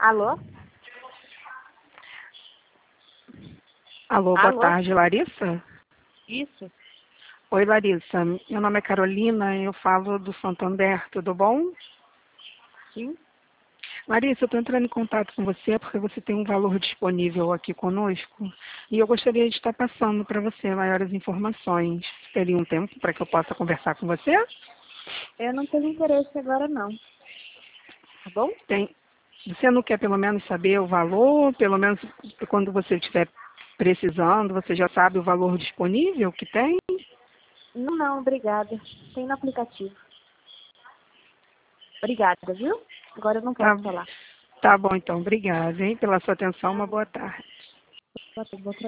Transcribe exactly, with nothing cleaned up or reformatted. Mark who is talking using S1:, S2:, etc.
S1: Alô?
S2: Alô, boa
S1: Alô?
S2: tarde, Larissa?
S1: Isso?
S2: Oi, Larissa. Meu nome é Carolina, eu falo do Santander, tudo bom?
S1: Sim?
S2: Larissa, eu estou entrando em contato com você porque você tem um valor disponível aqui conosco e eu gostaria de estar passando para você maiores informações. Teria um tempo para que eu possa conversar com você?
S1: Eu não tenho interesse agora, não. Tá bom?
S2: Tem. Você não quer pelo menos saber o valor? Pelo menos quando você estiver precisando, você já sabe o valor disponível que tem?
S1: Não, não, obrigada. Tem no aplicativo. Obrigada, viu? Agora eu não
S2: Tá,
S1: posso falar.
S2: tá bom então, obrigada, hein, pela sua atenção, uma boa tarde.
S1: Vou